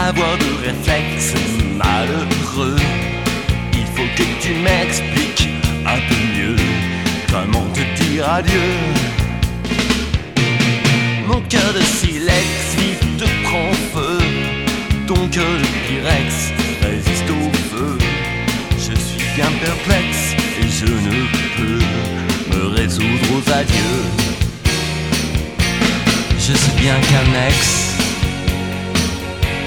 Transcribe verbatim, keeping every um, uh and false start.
avoir de réflexes malheureux. Il faut que tu m'expliques un peu mieux comment te dire adieu. Mon cœur de silex vif te prend feu. Ton cœur de pyrex résiste au feu. Je suis bien perplexe et je ne peux me résoudre aux adieux. Je sais bien qu'un ex